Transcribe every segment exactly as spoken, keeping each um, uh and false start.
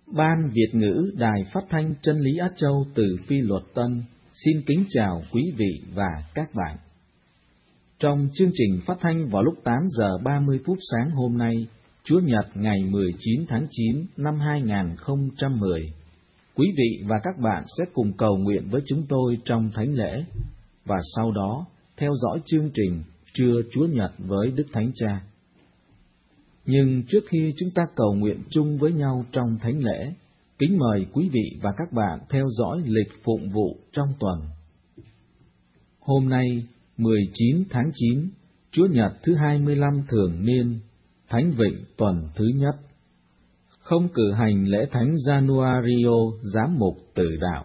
Ban Việt ngữ Đài Phát thanh Chân lý Á Châu từ Phi Luật Tân xin kính chào quý vị và các bạn. Trong chương trình phát thanh vào lúc tám giờ ba mươi phút sáng hôm nay, Chúa Nhật ngày mười chín tháng chín năm hai nghìn không trăm mười, quý vị và các bạn sẽ cùng cầu nguyện với chúng tôi trong thánh lễ, và sau đó theo dõi chương trình Trưa Chúa Nhật với Đức Thánh Cha. Nhưng trước khi chúng ta cầu nguyện chung với nhau trong thánh lễ, kính mời quý vị và các bạn theo dõi lịch phụng vụ trong tuần. Hôm nay, mười chín tháng chín, Chúa Nhật thứ hai mươi lăm thường niên, Thánh Vịnh tuần thứ nhất. Không cử hành lễ Thánh Januario giám mục tử đạo.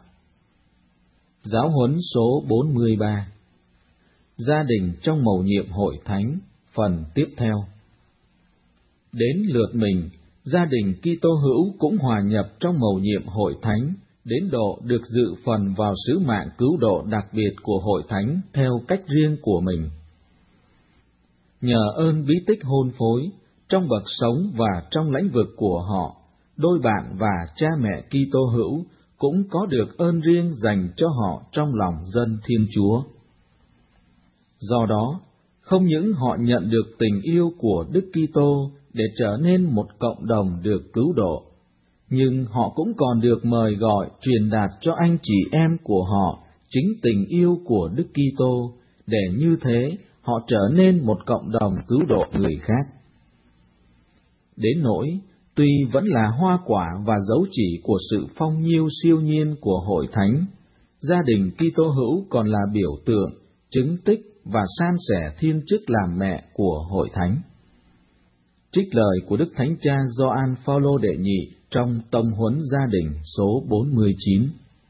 Giáo huấn số bốn mươi ba. Gia đình trong mầu nhiệm hội thánh, phần tiếp theo. Đến lượt mình, gia đình Kitô hữu cũng hòa nhập trong mầu nhiệm hội thánh, đến độ được dự phần vào sứ mạng cứu độ đặc biệt của hội thánh theo cách riêng của mình. Nhờ ơn bí tích hôn phối, trong bậc sống và trong lãnh vực của họ, đôi bạn và cha mẹ Kitô hữu cũng có được ơn riêng dành cho họ trong lòng dân Thiên Chúa. Do đó, không những họ nhận được tình yêu của Đức Kitô để trở nên một cộng đồng được cứu độ, nhưng họ cũng còn được mời gọi truyền đạt cho anh chị em của họ chính tình yêu của Đức Kitô, để như thế họ trở nên một cộng đồng cứu độ người khác. Đến nỗi, tuy vẫn là hoa quả và dấu chỉ của sự phong nhiêu siêu nhiên của hội thánh, gia đình Kitô hữu còn là biểu tượng, chứng tích và san sẻ thiên chức làm mẹ của hội thánh. Trích lời của Đức Thánh Cha Gioan Phaolô đệ nhị trong Tông huấn gia đình số bốn mươi chín.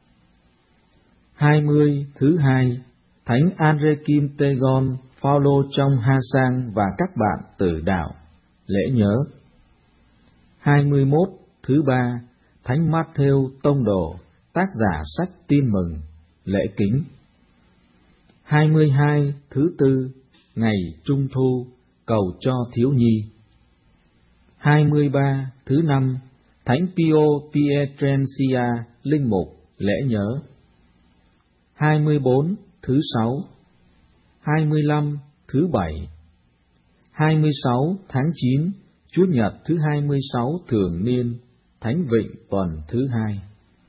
hai mươi thứ hai, Thánh Andrê-kim Tê-gon Phaolô trong Ha Sang và các bạn tử đạo, lễ nhớ. hai mươi mốt thứ ba, Thánh Mát-thêu Tông đồ, tác giả sách Tin mừng, lễ kính. hai mươi hai thứ tư, ngày Trung thu, cầu cho thiếu nhi. hai mươi ba thứ năm, Thánh Pio Pietrencia linh mục, lễ nhớ. hai mươi bốn thứ sáu, hai mươi lăm thứ bảy, hai mươi sáu tháng chín, Chúa Nhật thứ hai mươi sáu thường niên, Thánh Vịnh tuần thứ hai.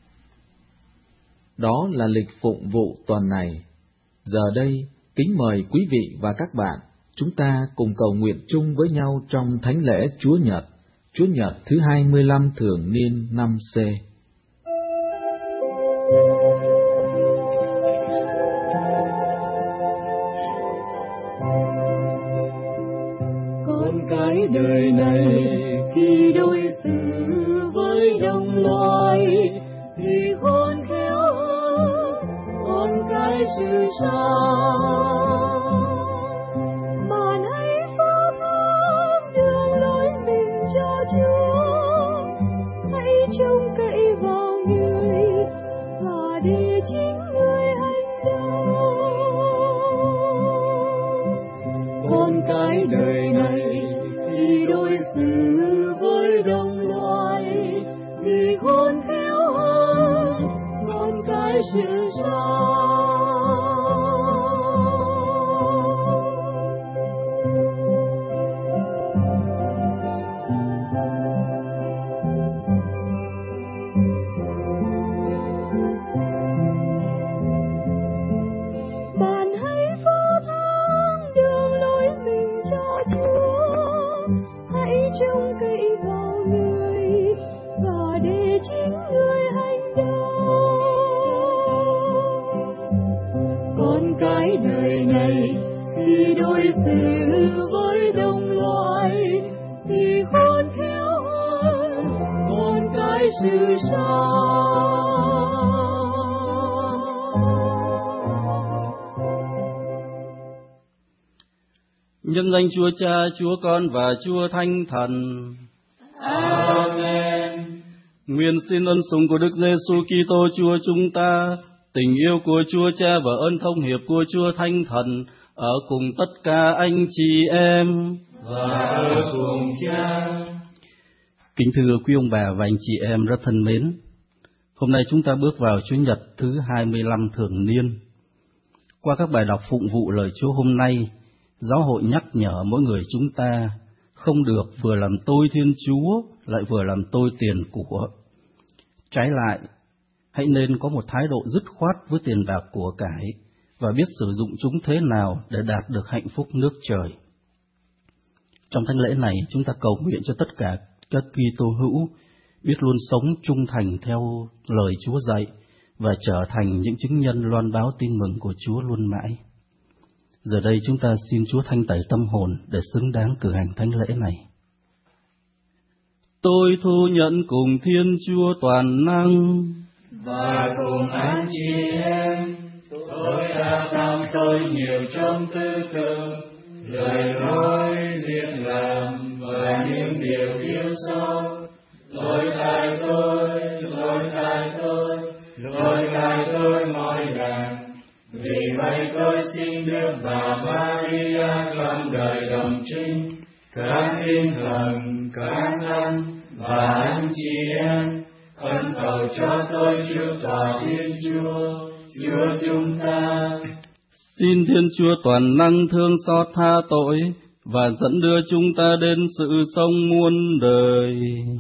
Đó là lịch phụng vụ tuần này. Giờ đây, kính mời quý vị và các bạn, chúng ta cùng cầu nguyện chung với nhau trong thánh lễ Chúa Nhật, Chúa Nhật thứ hai mươi lăm thường niên năm C. Con cái đời này khi đối xử với đồng loài thì khôn khéo hơn con cái sự sao. Bạn hãy phó thác đường lối mình cho Chúa, hãy trông cậy vào người và để chính người hành động. Con cái đời này khi đối xử với đồng loài thì khôn khéo hơn con cái sự sao. Khi đối xử với đồng loài thì khôn khéo hơn con cái sự sao. Nhân danh Chúa Cha, Chúa Con và Chúa Thánh Thần. Amen. Nguyện xin ân sủng của Đức Giêsu Kitô Chúa chúng ta, tình yêu của Chúa Cha và ơn thông hiệp của Chúa Thánh Thần ở cùng tất cả anh chị em và ở cùng Cha. Kính thưa quý ông bà và anh chị em rất thân mến, hôm nay chúng ta bước vào Chủ nhật thứ hai mươi lăm thường niên. Qua các bài đọc phụng vụ lời Chúa hôm nay, giáo hội nhắc nhở mỗi người chúng ta không được vừa làm tôi Thiên Chúa lại vừa làm tôi tiền của. Trái lại, hãy nên có một thái độ dứt khoát với tiền bạc của cải và biết sử dụng chúng thế nào để đạt được hạnh phúc nước trời. Trong thánh lễ này, chúng ta cầu nguyện cho tất cả các Kitô hữu biết luôn sống trung thành theo lời Chúa dạy và trở thành những chứng nhân loan báo tin mừng của Chúa luôn mãi. Giờ đây chúng ta xin Chúa thanh tẩy tâm hồn để xứng đáng cử hành thánh lễ này. Tôi thu nhận cùng Thiên Chúa toàn năng và cùng anh chị em, tôi đã phạm tội nhiều trong tư tưởng, lời nói, việc làm và những điều thiếu sót. Lỗi tại tôi, lỗi tại tôi, lỗi tại tôi mọi lần. Vì vậy tôi xin Đức Bà Maria trong đời đồng trinh, các thiên thần, các thánh và anh chị em, khẩn cầu cho tôi trước tòa Thiên Chúa, Chúa chúng ta. Xin Thiên Chúa toàn năng thương xót tha tội và dẫn đưa chúng ta đến sự sống muôn đời.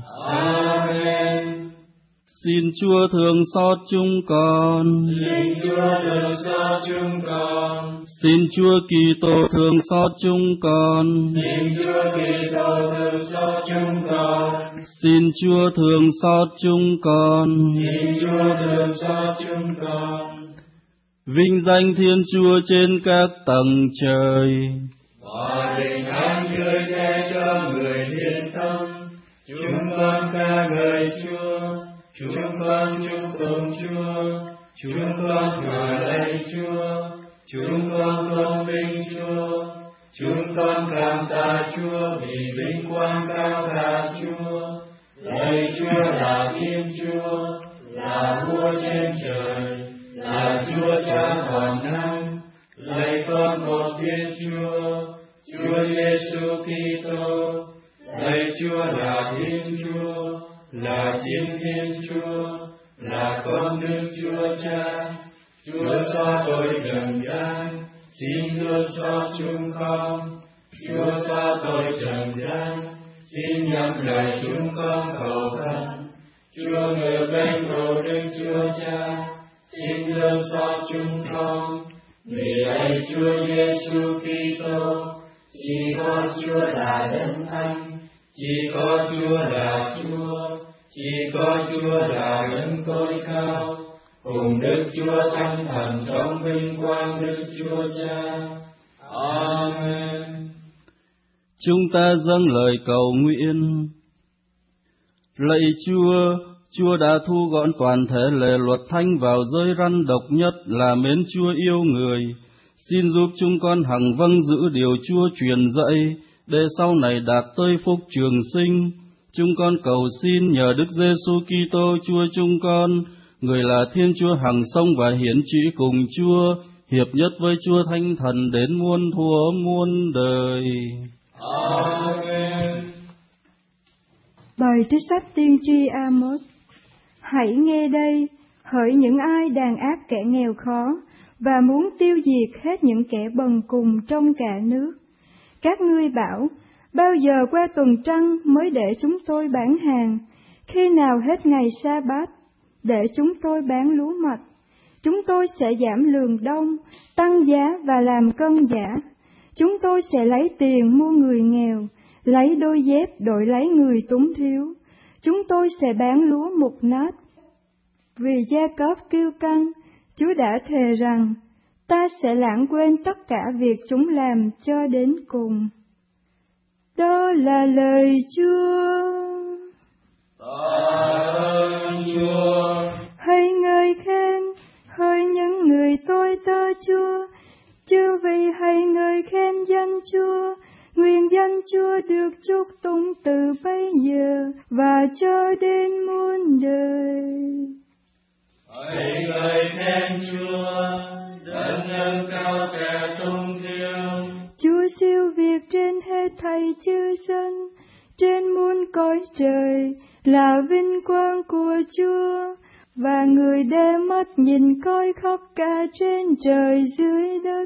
Amen. Xin Chúa thương xót chúng con. Xin Chúa thương xót chúng con. Xin Chúa Kitô thương xót chúng con. Xin Chúa Kitô thương xót chúng con. Xin Chúa thương xót chúng con. Xin Chúa thương xót chúng con. Vinh danh Thiên Chúa trên các tầng trời. Hòa bình an vui thế cho người hiền tâm. Chúng con ca ngợi Chúa. Chúng con chúc tụng Chúa. Chúng con ngợi lạy Chúa. Chúng con tôn vinh Chúa. Chúng con cảm tạ Chúa vì vinh quang cao cả Chúa. Lạy Chúa là Thiên Chúa, là vua trên trời, là Chúa Cha toàn năng. Lạy con một Thiên Chúa, Chúa Giêsu Kitô. Lạy Chúa là Thiên Chúa, là chính Thiên Chúa, là con Đức Chúa Cha. Chúa xóa tội trần gian, xin thương xót chúng con. Chúa xóa tội trần gian, xin nhậm lời chúng con cầu khẩn. Chúa ngự bên của Đức Chúa Cha, xin thương xót chúng con. Vì lạy Chúa Giêsu Kitô, chỉ có Chúa là Đấng Thánh, chỉ có Chúa là Chúa, chỉ có Chúa là Đấng tối cao, cùng Đức Chúa Thánh Thần trong vinh quang Đức Chúa Cha. Amen. Chúng ta dâng lời cầu nguyện. Lạy Chúa, Chúa đã thu gọn toàn thể lề luật thánh vào giới răn độc nhất là mến Chúa yêu người. Xin giúp chúng con hằng vâng giữ điều Chúa truyền dạy, để sau này đạt tới phúc trường sinh. Chúng con cầu xin nhờ Đức Giêsu Kitô Chúa chúng con, người là Thiên Chúa hằng sống và hiển trị cùng Chúa, hiệp nhất với Chúa Thánh Thần đến muôn thuở muôn đời. Amen. Bài trích sách tiên tri Amos. Hãy nghe đây, hỡi những ai đàn áp kẻ nghèo khó và muốn tiêu diệt hết những kẻ bần cùng trong cả nước. Các ngươi bảo, bao giờ qua tuần trăng mới để chúng tôi bán hàng, khi nào hết ngày sa bát để chúng tôi bán lúa mạch. Chúng tôi sẽ giảm lường đông, tăng giá và làm cân giả. Chúng tôi sẽ lấy tiền mua người nghèo, lấy đôi dép đổi lấy người túng thiếu. Chúng tôi sẽ bán lúa mục nát. Vì Gia-cốp kiêu căng, Chúa đã thề rằng, ta sẽ lãng quên tất cả việc chúng làm cho đến cùng. Đó là lời Chúa. Tạ ơn Chúa. Hãy ngợi khen, hỡi những người tôi tớ Chúa. Chư vị hãy ngợi khen danh Chúa. Nguyện danh Chúa được chúc tụng từ bây giờ và cho đến muôn đời. Hãy ngợi khen Chúa, đấng nâng cao kẻ tung thiêu. Chúa siêu việt trên hết thảy chư dân. trên muôn cõi trời là vinh quang của Chúa, và người đê mắt nhìn coi khắp cả trên trời dưới đất.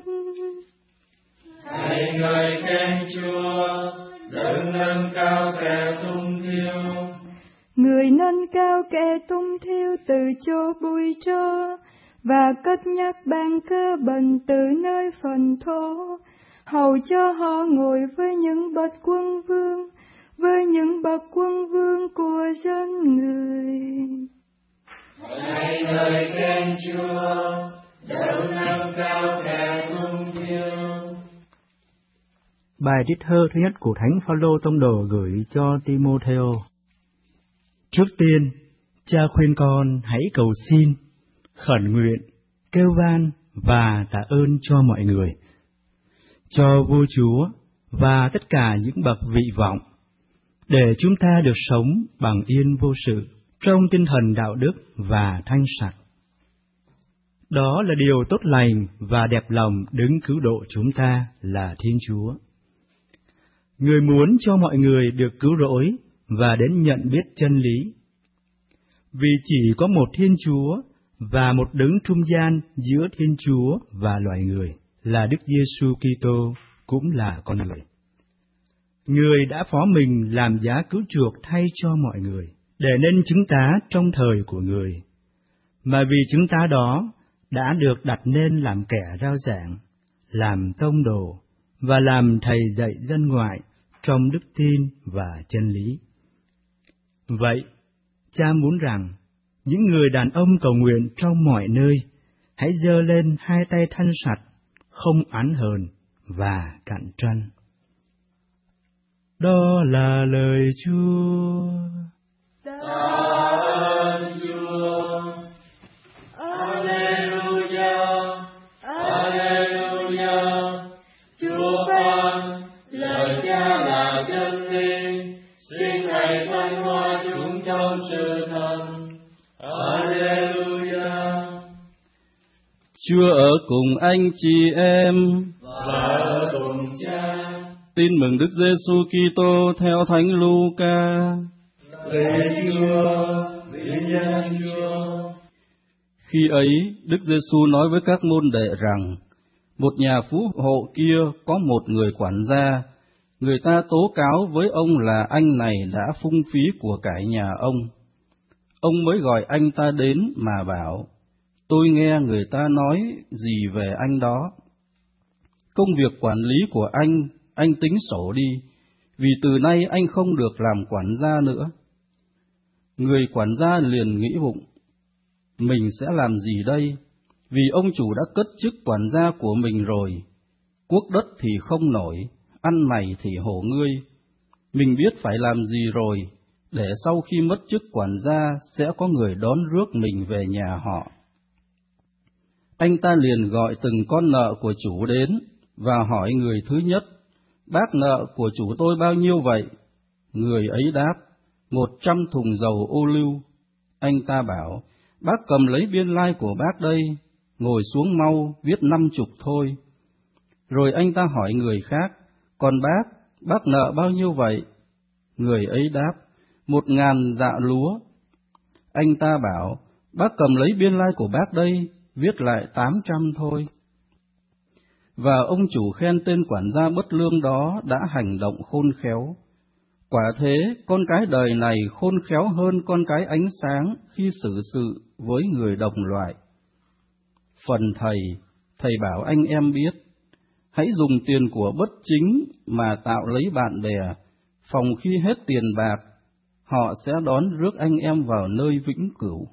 Hãy ngợi khen Chúa, đấng nâng cao kẻ tung thiêu. Người nâng cao kẻ tung thiêu từ chỗ bụi tro, và cất nhắc bàn cờ bần từ nơi phần thố, hầu cho họ ngồi với những bậc quân vương, với những bậc quân vương của dân người. Hãy ngợi khen Chúa, đấng nâng cao kẻ tung thiêu. Bài trích thơ thứ nhất của Thánh Phaolô tông đồ gửi cho Timôthêu. Trước tiên, cha khuyên con hãy cầu xin, khẩn nguyện, kêu van và tạ ơn cho mọi người, cho vua chúa và tất cả những bậc vị vọng, để chúng ta được sống bằng yên vô sự, trong tinh thần đạo đức và thanh sạch. Đó là điều tốt lành và đẹp lòng đứng cứu độ chúng ta là Thiên Chúa. Người muốn cho mọi người được cứu rỗi và đến nhận biết chân lý. Vì chỉ có một Thiên Chúa và một đấng trung gian giữa Thiên Chúa và loài người là Đức Giêsu Kitô, cũng là con người. Người đã phó mình làm giá cứu chuộc thay cho mọi người, để nên chứng tá trong thời của người, mà vì chứng tá đó đã được đặt nên làm kẻ rao giảng, làm tông đồ và làm thầy dạy dân ngoại trong đức tin và chân lý. Vậy, cha muốn rằng những người đàn ông cầu nguyện trong mọi nơi hãy giơ lên hai tay thanh sạch, không oán hờn và cặn trăn. Đó là lời Chúa. Tạ ơn Chúa. Alleluia, Alleluia. Chúa ban lời Cha là chân lý, xin Thầy phân hóa chúng trong sự thần. Alleluia. Chúa ở cùng anh chị em Và ở cùng Cha. Tin mừng Đức Giêsu Kitô theo Thánh Luca. Lạy Chúa, vinh danh Chúa. Khi ấy, Đức Giêsu nói với các môn đệ rằng, một nhà phú hộ kia có một người quản gia, người ta tố cáo với ông là anh này đã phung phí của cải nhà ông. Ông mới gọi anh ta đến mà bảo, tôi nghe người ta nói gì về anh đó. Công việc quản lý của anh, anh tính sổ đi, vì từ nay anh không được làm quản gia nữa. Người quản gia liền nghĩ bụng, mình sẽ làm gì đây? Vì ông chủ đã cất chức quản gia của mình rồi. Quốc đất thì không nổi, ăn này thì hổ ngươi. Mình biết phải làm gì rồi, để sau khi mất chức quản gia sẽ có người đón rước mình về nhà họ. Anh ta liền gọi từng con nợ của chủ đến, và hỏi người thứ nhất, bác nợ của chủ tôi bao nhiêu vậy? Người ấy đáp, một trăm thùng dầu ô liu. Anh ta bảo, bác cầm lấy biên lai của bác đây, ngồi xuống mau, viết năm chục thôi. Rồi anh ta hỏi người khác, còn bác, bác nợ bao nhiêu vậy? Người ấy đáp, một ngàn dạ lúa. Anh ta bảo, bác cầm lấy biên lai của bác đây, viết lại tám trăm thôi. Và ông chủ khen tên quản gia bất lương đó đã hành động khôn khéo. Quả thế, con cái đời này khôn khéo hơn con cái ánh sáng khi xử sự với người đồng loại. Phần thầy, thầy bảo anh em biết, hãy dùng tiền của bất chính mà tạo lấy bạn bè, phòng khi hết tiền bạc, họ sẽ đón rước anh em vào nơi vĩnh cửu.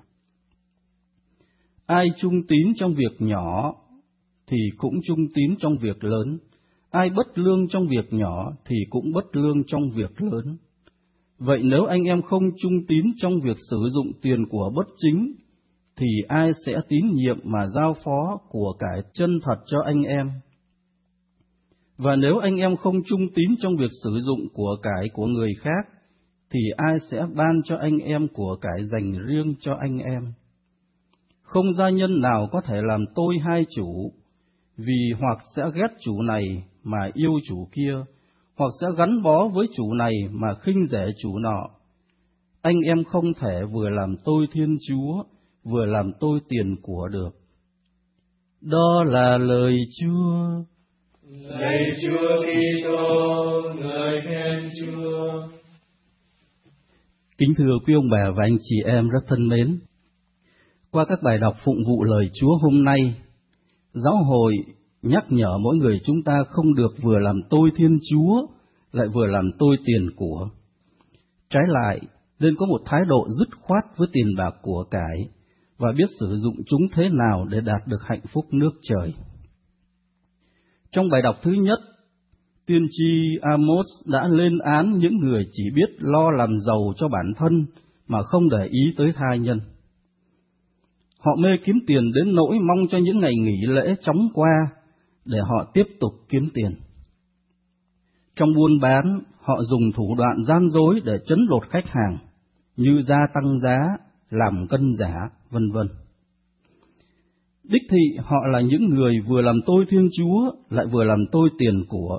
Ai trung tín trong việc nhỏ, thì cũng trung tín trong việc lớn. Ai bất lương trong việc nhỏ, thì cũng bất lương trong việc lớn. Vậy nếu anh em không trung tín trong việc sử dụng tiền của bất chính, thì ai sẽ tín nhiệm mà giao phó của cải chân thật cho anh em? Và nếu anh em không trung tín trong việc sử dụng của cải của người khác, thì ai sẽ ban cho anh em của cải dành riêng cho anh em? Không gia nhân nào có thể làm tôi hai chủ, vì hoặc sẽ ghét chủ này mà yêu chủ kia, hoặc sẽ gắn bó với chủ này mà khinh rẻ chủ nọ. Anh em không thể vừa làm tôi Thiên Chúa, vừa làm tôi tiền của được. Đó là lời Chúa. Lạy Chúa Kitô, ngợi khen Chúa. Kính thưa quý ông bà và anh chị em rất thân mến, qua các bài đọc phụng vụ lời Chúa hôm nay, giáo hội nhắc nhở mỗi người chúng ta không được vừa làm tôi Thiên Chúa, lại vừa làm tôi tiền của. Trái lại, nên có một thái độ dứt khoát với tiền bạc của cải, và biết sử dụng chúng thế nào để đạt được hạnh phúc nước trời. Trong bài đọc thứ nhất, tiên tri Amos đã lên án những người chỉ biết lo làm giàu cho bản thân mà không để ý tới tha nhân. Họ mê kiếm tiền đến nỗi mong cho những ngày nghỉ lễ chóng qua để họ tiếp tục kiếm tiền. Trong buôn bán, họ dùng thủ đoạn gian dối để trấn lột khách hàng, như gia tăng giá, làm cân giả, vân vân. Đích thị họ là những người vừa làm tôi Thiên Chúa, lại vừa làm tôi tiền của.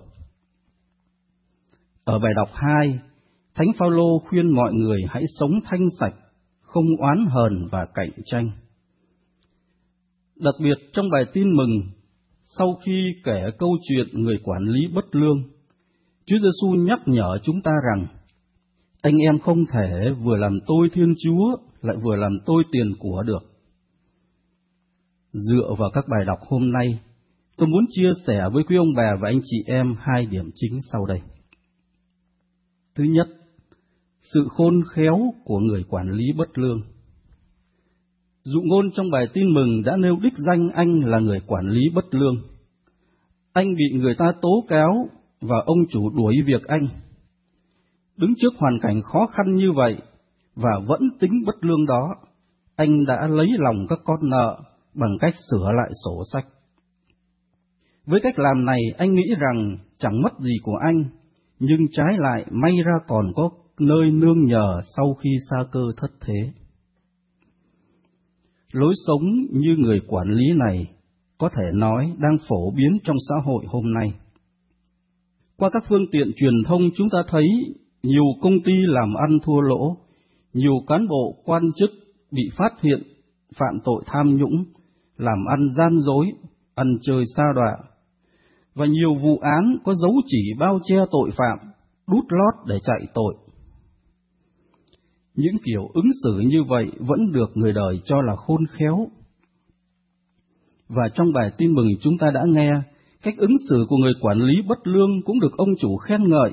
Ở bài đọc hai, Thánh Phaolô khuyên mọi người hãy sống thanh sạch, không oán hờn và cạnh tranh. Đặc biệt trong bài tin mừng, sau khi kể câu chuyện người quản lý bất lương, Chúa Giêsu nhắc nhở chúng ta rằng, anh em không thể vừa làm tôi Thiên Chúa, lại vừa làm tôi tiền của được. Dựa vào các bài đọc hôm nay, tôi muốn chia sẻ với quý ông bà và anh chị em hai điểm chính sau đây. Thứ nhất, sự khôn khéo của người quản lý bất lương. Dụ ngôn trong bài tin mừng đã nêu đích danh anh là người quản lý bất lương. Anh bị người ta tố cáo và ông chủ đuổi việc anh. Đứng trước hoàn cảnh khó khăn như vậy và vẫn tính bất lương đó, anh đã lấy lòng các con nợ bằng cách sửa lại sổ sách. Với cách làm này, anh nghĩ rằng chẳng mất gì của anh, nhưng trái lại may ra còn có nơi nương nhờ sau khi sa cơ thất thế. Lối sống như người quản lý này có thể nói đang phổ biến trong xã hội hôm nay. Qua các phương tiện truyền thông chúng ta thấy nhiều công ty làm ăn thua lỗ, nhiều cán bộ quan chức bị phát hiện phạm tội tham nhũng, làm ăn gian dối, ăn chơi sa đọa, và nhiều vụ án có dấu chỉ bao che tội phạm, đút lót để chạy tội. Những kiểu ứng xử như vậy vẫn được người đời cho là khôn khéo. Và trong bài tin mừng chúng ta đã nghe, cách ứng xử của người quản lý bất lương cũng được ông chủ khen ngợi.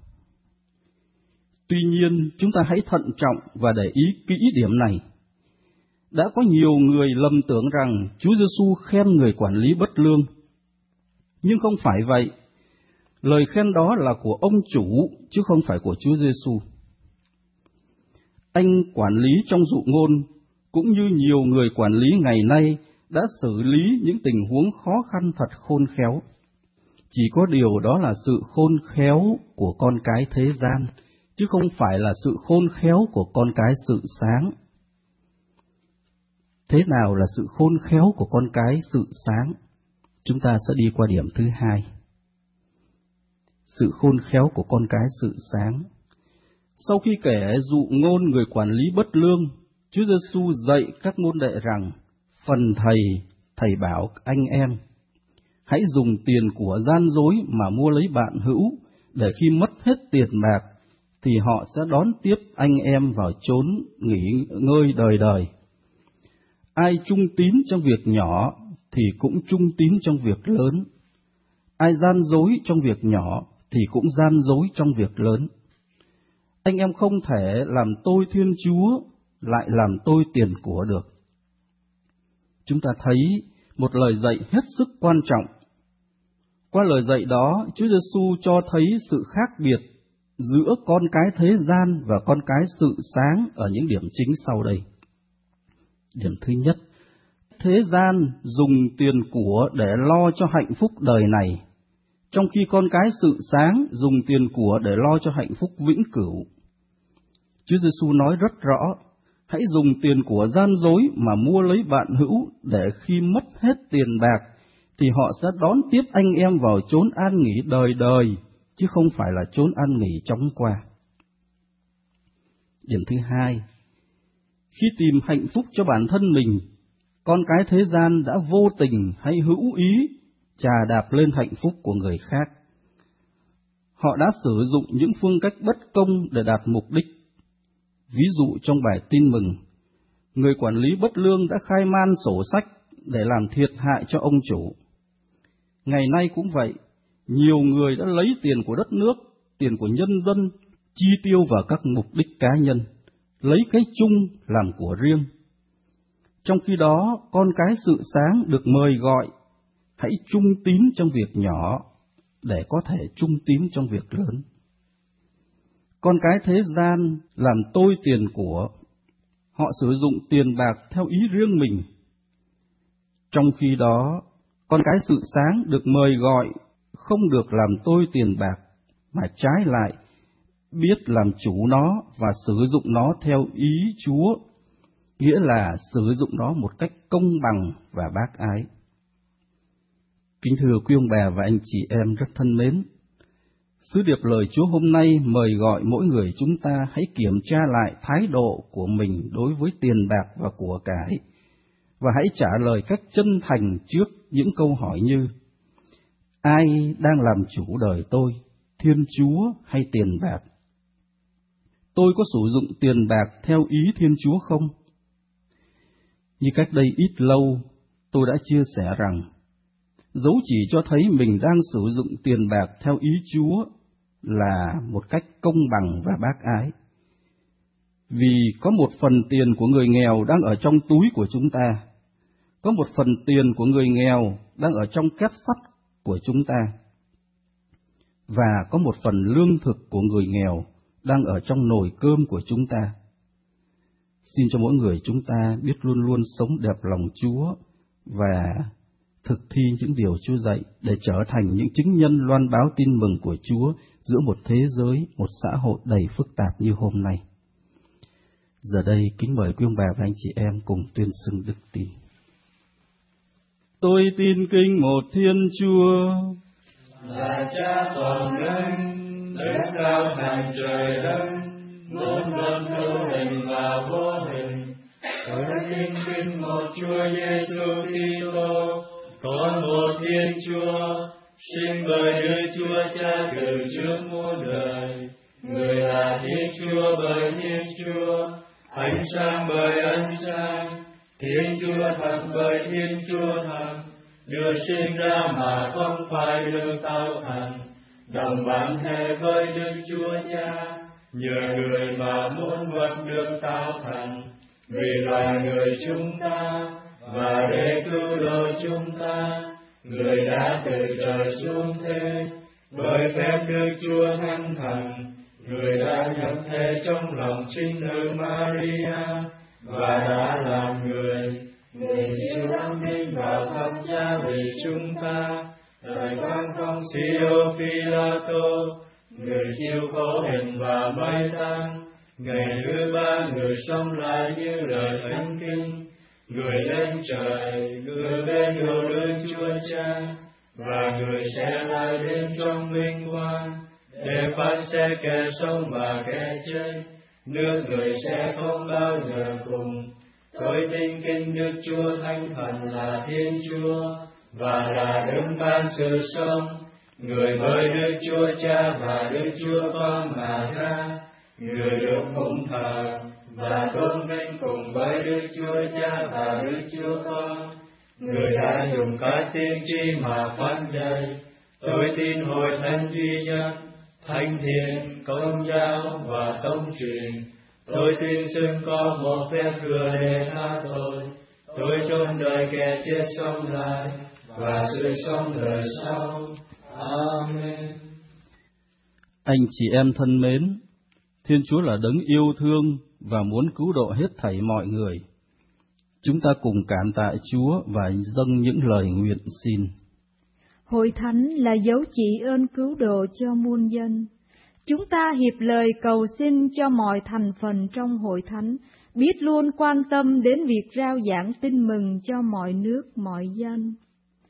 Tuy nhiên, chúng ta hãy thận trọng và để ý kỹ điểm này. Đã có nhiều người lầm tưởng rằng Chúa Giêsu khen người quản lý bất lương. Nhưng không phải vậy. Lời khen đó là của ông chủ, chứ không phải của Chúa Giêsu. Anh quản lý trong dụ ngôn, cũng như nhiều người quản lý ngày nay, đã xử lý những tình huống khó khăn thật khôn khéo. Chỉ có điều đó là sự khôn khéo của con cái thế gian, chứ không phải là sự khôn khéo của con cái sự sáng. Thế nào là sự khôn khéo của con cái sự sáng? Chúng ta sẽ đi qua điểm thứ hai. Sự khôn khéo của con cái sự sáng. Sau khi kể dụ ngôn người quản lý bất lương, Chúa Giêsu dạy các môn đệ rằng, phần thầy, thầy bảo anh em, hãy dùng tiền của gian dối mà mua lấy bạn hữu, để khi mất hết tiền bạc, thì họ sẽ đón tiếp anh em vào chốn nghỉ ngơi đời đời. Ai trung tín trong việc nhỏ, thì cũng trung tín trong việc lớn. Ai gian dối trong việc nhỏ, thì cũng gian dối trong việc lớn. Anh em không thể làm tôi Thiên Chúa, lại làm tôi tiền của được. Chúng ta thấy một lời dạy hết sức quan trọng. Qua lời dạy đó, Chúa Giêsu cho thấy sự khác biệt giữa con cái thế gian và con cái sự sáng ở những điểm chính sau đây. Điểm thứ nhất, thế gian dùng tiền của để lo cho hạnh phúc đời này, trong khi con cái sự sáng dùng tiền của để lo cho hạnh phúc vĩnh cửu. Chúa Giêsu nói rất rõ, hãy dùng tiền của gian dối mà mua lấy bạn hữu, để khi mất hết tiền bạc, thì họ sẽ đón tiếp anh em vào chốn an nghỉ đời đời, chứ không phải là chốn an nghỉ chóng qua. Điểm thứ hai, khi tìm hạnh phúc cho bản thân mình, con cái thế gian đã vô tình hay hữu ý chà đạp lên hạnh phúc của người khác. Họ đã sử dụng những phương cách bất công để đạt mục đích. Ví dụ trong bài tin mừng, người quản lý bất lương đã khai man sổ sách để làm thiệt hại cho ông chủ. Ngày nay cũng vậy, nhiều người đã lấy tiền của đất nước, tiền của nhân dân, chi tiêu vào các mục đích cá nhân, lấy cái chung làm của riêng. Trong khi đó, con cái sự sáng được mời gọi, hãy trung tín trong việc nhỏ, để có thể trung tín trong việc lớn. Con cái thế gian làm tôi tiền của, họ sử dụng tiền bạc theo ý riêng mình. Trong khi đó, con cái sự sáng được mời gọi không được làm tôi tiền bạc, mà trái lại biết làm chủ nó và sử dụng nó theo ý Chúa, nghĩa là sử dụng nó một cách công bằng và bác ái. Kính thưa quý ông bà và anh chị em rất thân mến, sứ điệp lời Chúa hôm nay mời gọi mỗi người chúng ta hãy kiểm tra lại thái độ của mình đối với tiền bạc và của cải, và hãy trả lời cách chân thành trước những câu hỏi như: ai đang làm chủ đời tôi, Thiên Chúa hay tiền bạc? Tôi có sử dụng tiền bạc theo ý Thiên Chúa không? Như cách đây ít lâu, tôi đã chia sẻ rằng, dấu chỉ cho thấy mình đang sử dụng tiền bạc theo ý Chúa là một cách công bằng và bác ái. Vì có một phần tiền của người nghèo đang ở trong túi của chúng ta, có một phần tiền của người nghèo đang ở trong két sắt của chúng ta, và có một phần lương thực của người nghèo đang ở trong nồi cơm của chúng ta. Xin cho mỗi người chúng ta biết luôn luôn sống đẹp lòng Chúa và thực thi những điều Chúa dạy để trở thành những chứng nhân loan báo tin mừng của Chúa giữa một thế giới, một xã hội đầy phức tạp như hôm nay. Giờ đây, kính mời quý ông bà và anh chị em cùng tuyên xưng đức tin. Tôi tin kính một Thiên Chúa, là Cha toàn năng, lớn cao hàng trời đất, muôn vần hữu hình và vô hình. Tôi tin kính một Chúa Giêsu Kitô, có một Thiên Chúa, sinh bởi Đức Chúa Cha từ trước muôn đời. Người là Thiên Chúa bởi Thiên Chúa, ánh sáng bởi ánh sáng, Thiên Chúa thật bởi Thiên Chúa thật, được sinh ra mà không phải được tạo thành, đồng bản thể với Đức Chúa Cha, nhờ người mà muôn vật được tạo thành, vì loài người chúng ta và để cứu độ chúng ta, người đã từ trời xuống thế, bởi phép Đức Chúa Thánh Thần, người đã nhập thể trong lòng trinh nữ Maria và đã làm người. Người chịu đắng đinh vào thập giá vì chúng ta, thời quan phong Sio Pilato, người chịu khổ hình và mai táng. Ngày thứ ba người sống lại như lời thánh kinh, người lên trời, người bên hữu Đức Chúa Cha, và người sẽ lại đến trong vinh quang để phán xét kẻ sống và kẻ chết. Nước người sẽ không bao giờ cùng. Tôi tin kính Đức Chúa Thánh Thần là Thiên Chúa và là đấng ban sự sống, người bởi Đức Chúa Cha và Đức Chúa Con mà ra, người được phụng thờ và tôn vinh cùng với Đức Chúa Cha và Đức Chúa Con, người đã dùng các tiên tri mà phán dạy. Tôi tin hội thánh duy nhất, thánh thiện, công giáo và tông truyền. Tôi tin xưng có một phép thừa để tha tội. Tôi chôn đời kẻ chết sống lại và sự sống đời sau. Amen. Anh chị em thân mến, Thiên Chúa là đấng yêu thương và muốn cứu độ hết thảy mọi người. Chúng ta cùng cảm tạ Chúa và dâng những lời nguyện xin. Hội thánh là dấu chỉ ơn cứu độ cho muôn dân. Chúng ta hiệp lời cầu xin cho mọi thành phần trong hội thánh biết luôn quan tâm đến việc rao giảng tin mừng cho mọi nước mọi dân.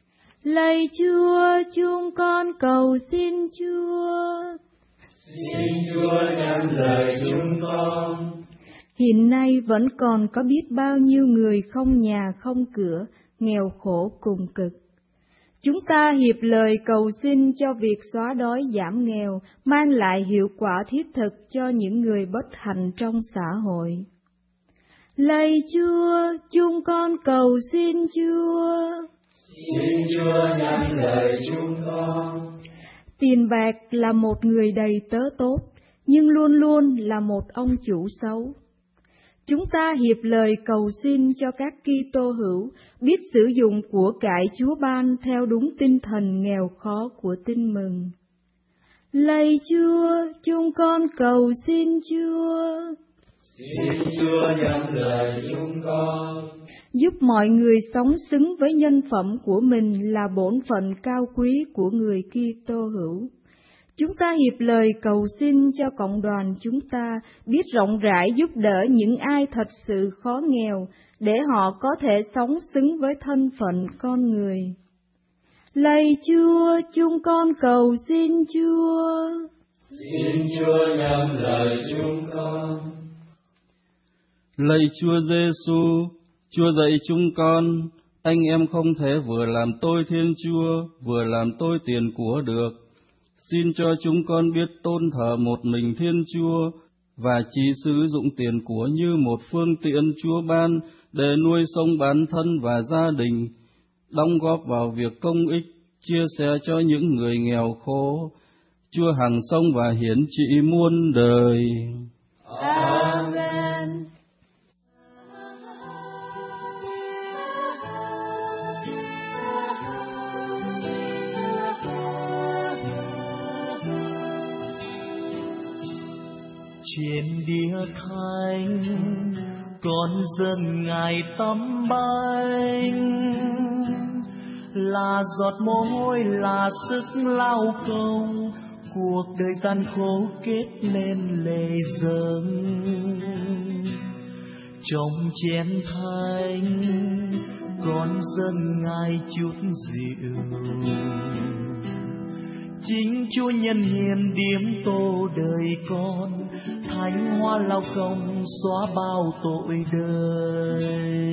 Lạy Chúa, chúng con cầu xin Chúa. Xin Chúa nhận lời chúng con. Hiện nay vẫn còn có biết bao nhiêu người không nhà không cửa, nghèo khổ cùng cực. Chúng ta hiệp lời cầu xin cho việc xóa đói giảm nghèo mang lại hiệu quả thiết thực cho những người bất hạnh trong xã hội. Lạy Chúa, chúng con cầu xin Chúa. Xin Chúa nhận lời chúng con. Tiền bạc là một người đầy tớ tốt, nhưng luôn luôn là một ông chủ xấu. Chúng ta hiệp lời cầu xin cho các Kitô hữu biết sử dụng của cải Chúa ban theo đúng tinh thần nghèo khó của Tin Mừng. Lạy Chúa, chúng con cầu xin Chúa. Xin Chúa nhận lời chúng con. Giúp mọi người sống xứng với nhân phẩm của mình là bổn phận cao quý của người Kitô hữu. Chúng ta hiệp lời cầu xin cho cộng đoàn chúng ta biết rộng rãi giúp đỡ những ai thật sự khó nghèo, để họ có thể sống xứng với thân phận con người. Lạy Chúa, chúng con cầu xin Chúa. Xin Chúa nhận lời chúng con. Lạy Chúa Giêsu, Chúa dạy chúng con, anh em không thể vừa làm tôi Thiên Chúa, vừa làm tôi tiền của được. Xin cho chúng con biết tôn thờ một mình Thiên Chúa, và chỉ sử dụng tiền của như một phương tiện Chúa ban để nuôi sống bản thân và gia đình, đóng góp vào việc công ích, chia sẻ cho những người nghèo khổ. Chúa hằng sống và hiển trị muôn đời. Amen. Trên địa thánh, con dân Ngài tắm bánh, là giọt mồ hôi, là sức lao công, cuộc đời gian khổ kết nên lệ dâng. Trong chén thánh, con dân Ngài chút rượu, chính Chúa nhân hiền điếm tô đời con, thánh hoa lao công xóa bao tội đời.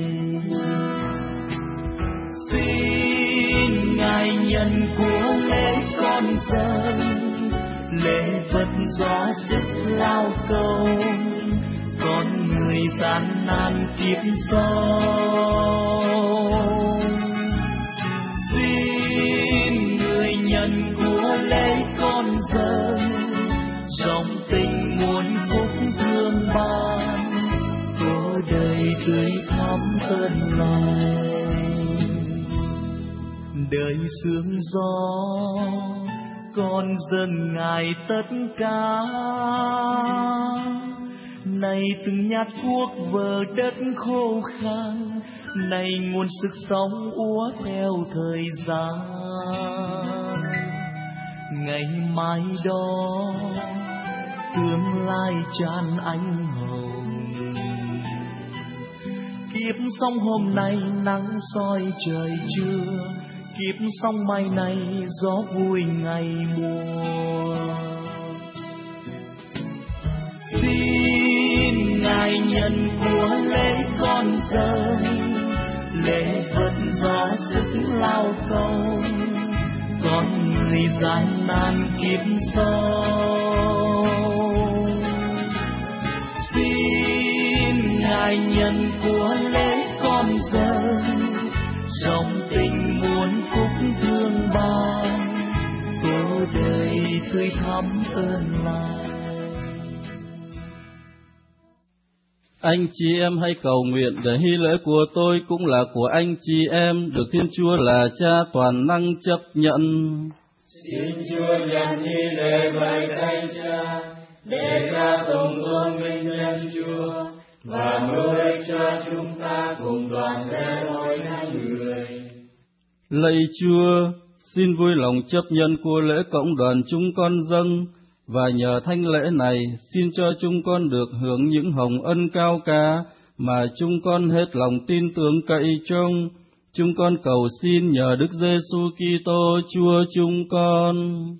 Xin Ngài nhận của lễ con dân, lễ vật gió sức lao công, con người gian nan kiếp sống. Xin người nhận của lễ con dân, dòng tình muôn phúc thương ban, có đời tươi thắm ơn lành. Đời sương gió, con dân Ngài tất cả, này từng nhát cuốc vờ đất khô khan, này nguồn sức sống úa theo thời gian. Ngày mai đó tương lai tràn ánh hồng, kiếp sống hôm nay nắng soi trời trưa, kiếp sống mai này gió vui ngày mùa. Xin Ngài nhận của lễ con dân, lễ vật gió sức lao công, con người gian nan kiếp sống. Xin Ngài nhận của lễ con dân, dòng tình muôn phúc thương ban, có đời tươi thắm ơn lành. Anh chị em hãy cầu nguyện để hy lễ của tôi cũng là của anh chị em, được Thiên Chúa là Cha toàn năng chấp nhận. Xin Chúa nhận hy lễ bởi tay Cha, để ca tụng tôn vinh nhân Chúa, và mưu ích cho chúng ta cùng đoàn thể mỗi hai người. Lạy Chúa, xin vui lòng chấp nhận của lễ cộng đoàn chúng con dâng, và nhờ thánh lễ này xin cho chúng con được hưởng những hồng ân cao cả mà chúng con hết lòng tin tưởng cậy trông, Chúng con cầu xin nhờ Đức Giêsu Kitô Chúa chúng con.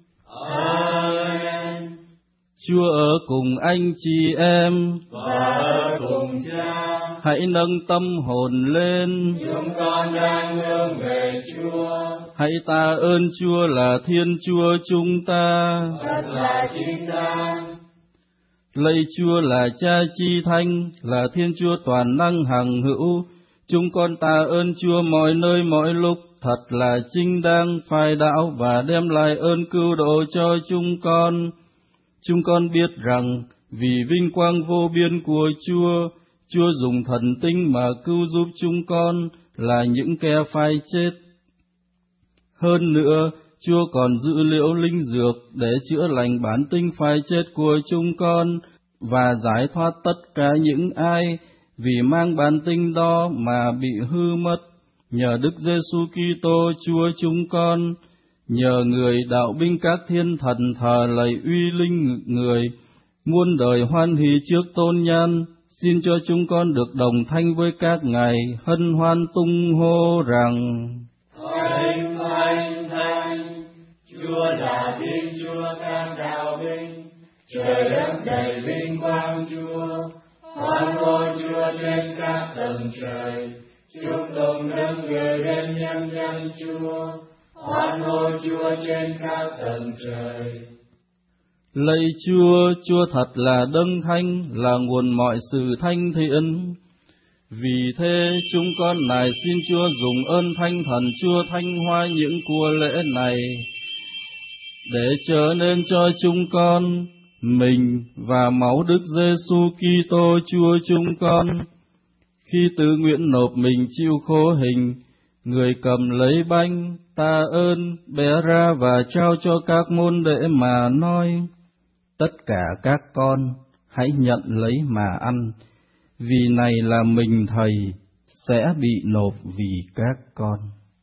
Amen. Chúa ở cùng anh chị em Và ở cùng Cha. Hãy nâng tâm hồn lên. Chúng con đang hướng về Chúa. Hãy tạ ơn Chúa là Thiên Chúa chúng ta. Thật là chính đáng. Lạy Chúa là Cha chi thánh, là Thiên Chúa toàn năng hằng hữu. Chúng con tạ ơn Chúa mọi nơi mọi lúc, thật là chính đáng, phải đạo và đem lại ơn cứu độ cho chúng con. Chúng con biết rằng, vì vinh quang vô biên của Chúa, Chúa dùng thần tinh mà cứu giúp chúng con là những kẻ phải chết. Hơn nữa, Chúa còn giữ liệu linh dược để chữa lành bản tinh phải chết của chúng con và giải thoát tất cả những ai vì mang bản tinh đó mà bị hư mất. Nhờ Đức Giêsu Kitô Chúa chúng con, nhờ người đạo binh các thiên thần thờ lạy uy linh người, muôn đời hoan hỷ trước tôn nhan, xin cho chúng con được đồng thanh với các ngài hân hoan tung hô rằng: Thánh, thánh, thánh, Chúa là Thiên Chúa các đạo binh, trời đất đầy vinh quang Chúa. Hoan hô Chúa trên các tầng trời, chúc tụng đức người đến nhân dân Chúa. Hoan hô Chúa trên các tầng trời. Lạy Chúa, Chúa thật là đấng thánh, là nguồn mọi sự thanh thiện. Vì thế, chúng con nài xin Chúa dùng ơn Thánh Thần Chúa thanh hóa những của lễ này, để trở nên cho chúng con mình và máu Đức Giêsu Kitô Chúa chúng con. Khi tự nguyện nộp mình chịu khổ hình, người cầm lấy bánh, tạ ơn, bẻ ra và trao cho các môn đệ mà nói: Tất cả các con hãy nhận lấy mà ăn, vì này là mình Thầy sẽ bị nộp vì các con.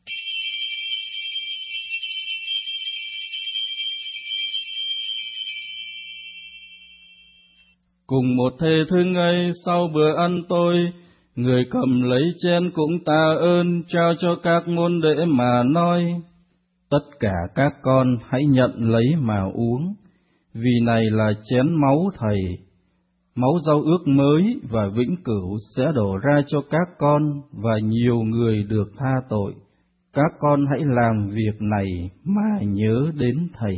Cùng một thể thức ấy, sau bữa ăn tôi, người cầm lấy chén cũng tạ ơn, trao cho các môn đệ mà nói: Tất cả các con hãy nhận lấy mà uống, vì này là chén máu Thầy, máu giao ước mới và vĩnh cửu sẽ đổ ra cho các con và nhiều người được tha tội. Các con hãy làm việc này mà nhớ đến Thầy.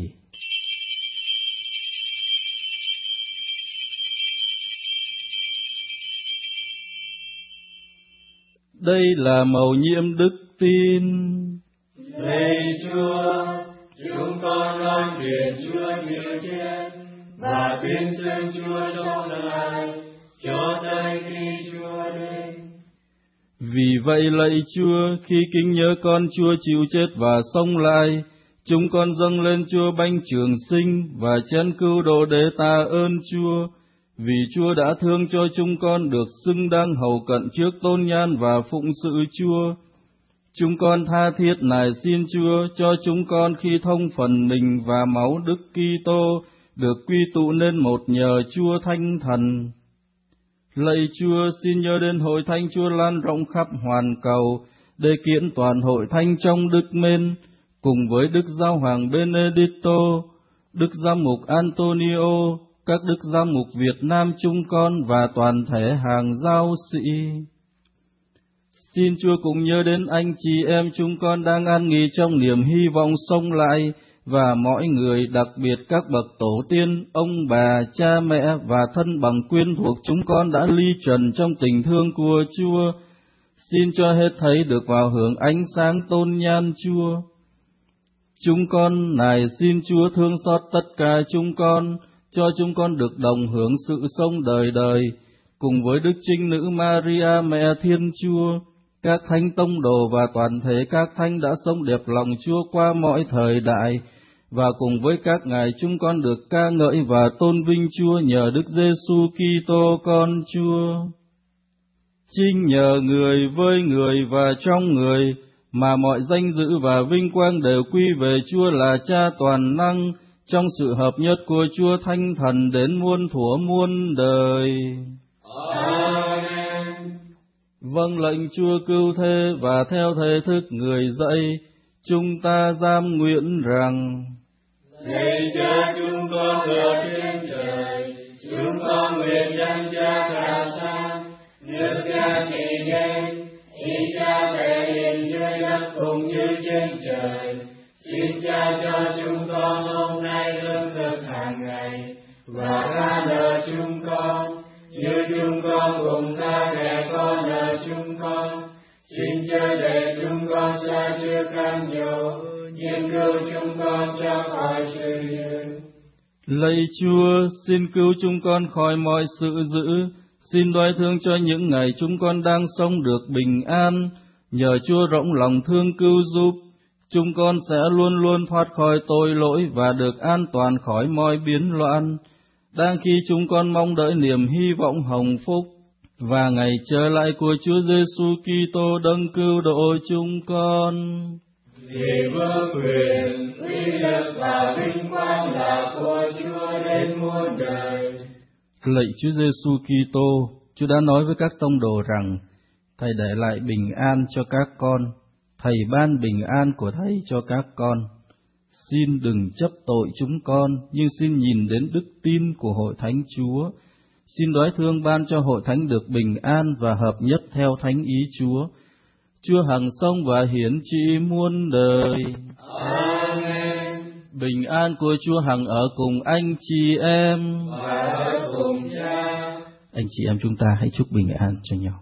Đây là mầu nhiệm đức tin. Lạy Chúa, chúng con nói nguyện Chúa chịu chết và tuyên xưng Chúa sống lại cho tới khi Chúa đến. Vì vậy lạy Chúa, khi kính nhớ con Chúa chịu chết và sống lại, chúng con dâng lên Chúa bánh trường sinh và chén cứu độ để tạ ơn Chúa, vì Chúa đã thương cho chúng con được xứng đáng hầu cận trước tôn nhan và phụng sự Chúa. Chúng con tha thiết nài xin Chúa cho chúng con khi thông phần mình và máu Đức Kitô được quy tụ nên một nhờ Chúa Thánh Thần. Lạy Chúa, xin nhớ đến hội thánh Chúa lan rộng khắp hoàn cầu, để kiện toàn hội thánh trong đức mến, cùng với Đức Giáo hoàng Benedicto, Đức Giám mục Antonio, các Đức Giám mục Việt Nam chúng con và toàn thể hàng giáo sĩ. Xin Chúa cũng nhớ đến anh chị em chúng con đang an nghỉ trong niềm hy vọng sống lại, và mọi người, đặc biệt các bậc tổ tiên, ông bà, cha mẹ và thân bằng quyến thuộc chúng con đã ly trần trong tình thương của Chúa. Xin cho hết thảy được vào hưởng ánh sáng tôn nhan Chúa. Chúng con nài xin Chúa thương xót tất cả chúng con, cho chúng con được đồng hưởng sự sống đời đời, cùng với Đức Trinh Nữ Maria Mẹ Thiên Chúa, các thánh tông đồ và toàn thể các thánh đã sống đẹp lòng Chúa qua mọi thời đại, và cùng với các ngài chúng con được ca ngợi và tôn vinh Chúa nhờ Đức Giêsu Kitô con Chúa. Chính nhờ người, với người và trong người mà mọi danh dự và vinh quang đều quy về Chúa là Cha toàn năng, trong sự hợp nhất của Chúa Thánh Thần đến muôn thuở muôn đời. Amen. Vâng lệnh Chúa cứu thế và theo thể thức người dạy, chúng ta giam nguyện rằng: Lạy Cha chúng con ở trên trời, chúng con nguyện danh Cha khải sang, nước Cha trị đến, ý Cha thể hiện dưới đất cũng như trên trời. Xin Cha cho chúng con hôm nay lương thực hàng ngày, và tha nợ chúng con như chúng con cũng tha kẻ có nợ chúng con. Xin chớ để chúng con sa trước cám dỗ, nhưng cứu chúng con cho khỏi sự hiểm. Lạy Chúa, xin cứu chúng con khỏi mọi sự dữ. Xin đoái thương cho những ngày chúng con đang sống được bình an. Nhờ Chúa rộng lòng thương cứu giúp, chúng con sẽ luôn luôn thoát khỏi tội lỗi và được an toàn khỏi mọi biến loạn. Đang khi chúng con mong đợi niềm hy vọng hồng phúc và ngày trở lại của Chúa Giêsu Kitô đấng cứu độ chúng con. Vì vương quyền, uy lực và vinh quang là của Chúa đến muôn đời. Lạy Chúa Giêsu Kitô, Chúa đã nói với các tông đồ rằng Thầy để lại bình an cho các con. Thầy ban bình an của Thầy cho các con. Xin đừng chấp tội chúng con, nhưng xin nhìn đến đức tin của Hội Thánh Chúa. Xin đoái thương ban cho Hội Thánh được bình an và hợp nhất theo thánh ý Chúa. Chúa hằng sống và hiển trị muôn đời. Amen. Bình an của Chúa hằng ở cùng anh chị em. Và ở cùng Cha. Anh chị em chúng ta hãy chúc bình an cho nhau.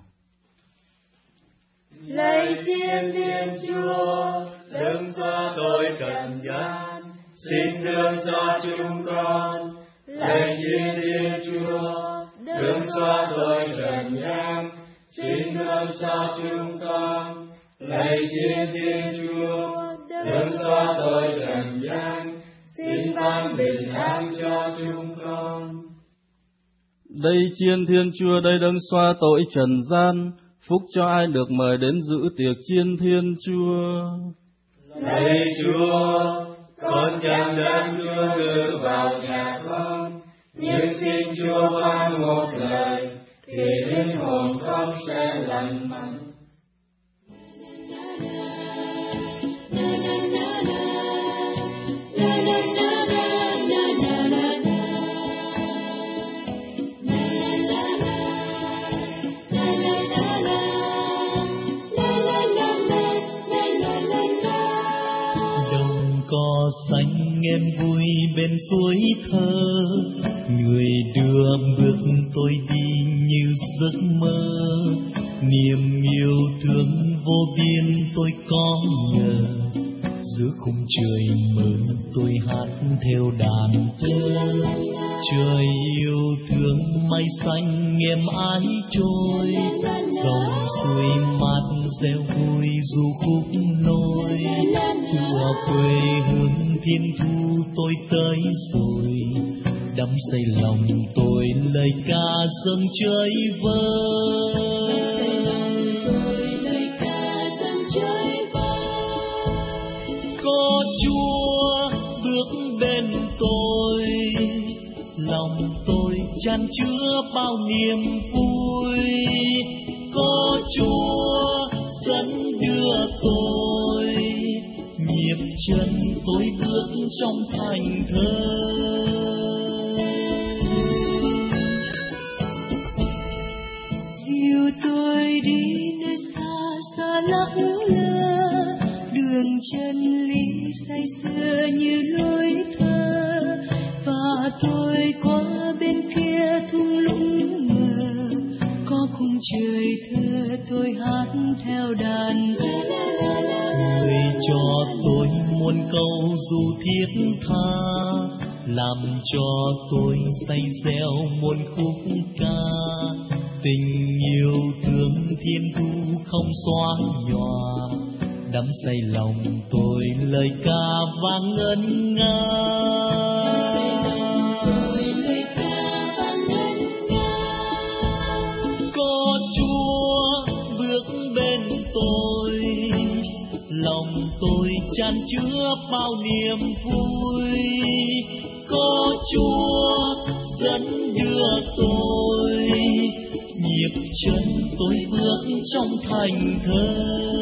Lạy Thiên Liêng Chúa, đừng xóa tội trần gian, xin đừng xóa chúng con. Lạy Thiên Liêng Chúa, đừng xóa tội trần gian, xin đừng xóa chúng con. Lạy Thiên Liêng Chúa, đừng xóa tội trần gian, xin ban bình an cho chúng con. Đây Chiên Thiên Chúa, đây đấng xóa tội trần gian, phúc cho ai được mời đến dự tiệc Chiên Thiên Chúa. Lạy Chúa, con chẳng đáng Chúa đưa vào nhà con, nhưng xin Chúa ban một lời, thì linh hồn con sẽ lành mạnh. Cỏ xanh em vui bên suối thơ, người đưa bước tôi đi như giấc mơ. Niềm yêu thương vô biên tôi có nhờ, giữa khung trời mơ tôi hát theo đàn thơ. Trời yêu thương mây xanh êm ái trôi, dòng suối mát reo vui du khúc nôi. Thua quê hương thiên thu tôi tới rồi, đắm say lòng tôi lời ca dâng chơi vơi. Có Chúa bước bên tôi, lòng tôi chan chứa bao niềm vui. Có Chúa dẫn đưa tôi, nhịp chân tôi bước trong thành thơi. Dìu tôi đi nơi xa xa lắc lơ, đường chân lý say sưa như lối thơ. Và tôi qua bên kia thung lũng mờ, có khung trời thơ tôi hát theo đàn. Người cho tôi muôn câu dù thiết tha, làm cho tôi say reo muôn khúc ca. Tình yêu thương thiên thu không xóa nhòa, đắm say lòng tôi lời ca vang ngân nga. Có Chúa bước bên tôi, lòng tôi chan chứa bao niềm vui. Có Chúa dẫn đưa tôi, nhịp chân tôi bước trong thành thơ.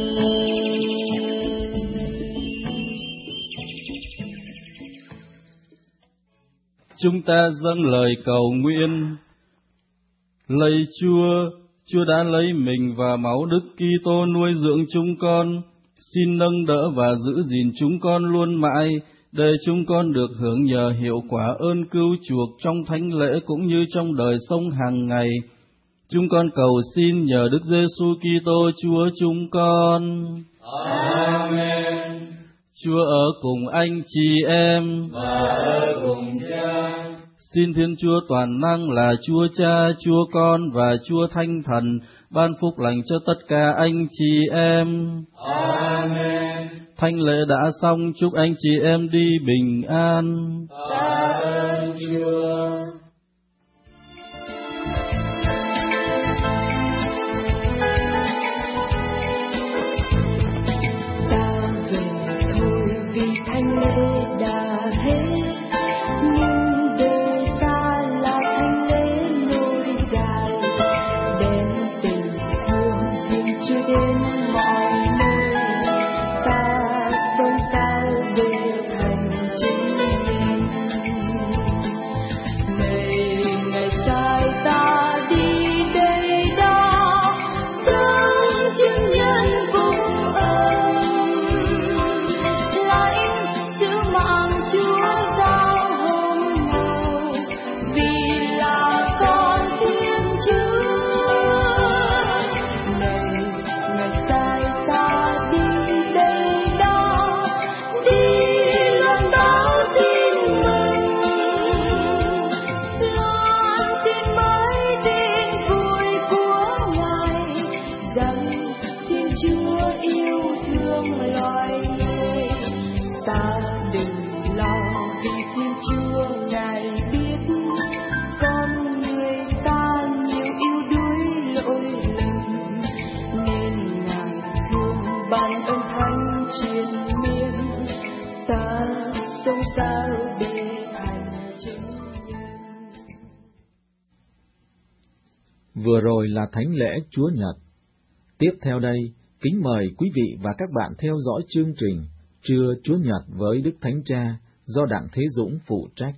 Chúng ta dâng lời cầu nguyện. Lạy Chúa, Chúa đã lấy mình và máu Đức Kitô nuôi dưỡng chúng con, xin nâng đỡ và giữ gìn chúng con luôn mãi, để chúng con được hưởng nhờ hiệu quả ơn cứu chuộc trong thánh lễ cũng như trong đời sống hàng ngày. Chúng con cầu xin nhờ Đức Giêsu Kitô Chúa chúng con. Amen. Chúa ở cùng anh chị em và ở cùng Cha. Xin Thiên Chúa toàn năng là Chúa Cha, Chúa Con và Chúa Thánh Thần ban phúc lành cho tất cả anh chị em. Amen. Thánh lễ đã xong, chúc anh chị em đi bình an. Tạ ơn Chúa. Ta về thôi vì thánh lễ đã hết, nhưng đời ta là thánh lễ nối dài, đem tình thương riêng Chúa đến mọi nơi. Ta sống sao để thành chính mình, ngày ngày sai ta đi đây đó, dâng chứng nhân cùng ơn, lãnh sứ mạng Chúa giao hôm nào, vì là con Thiên Chúa. Ngày ngày sai ta đi đây đó, đi loan báo tin mừng, loan tin mới tin vui của Ngài, rằng Thiên Chúa yêu thương loài người. Ta đừng lo vì Thiên Chúa Ngài biết con người ta nhiều yếu đuối lỗi lầm, nên Ngài thương ban ơn thánh triền miên. Ta sống sao để thành chính nhân. Vừa rồi là thánh lễ Chúa Nhật. Tiếp theo đây, kính mời quý vị và các bạn theo dõi chương trình Trưa Chúa Nhật với Đức Thánh Cha do Đặng Thế Dũng phụ trách.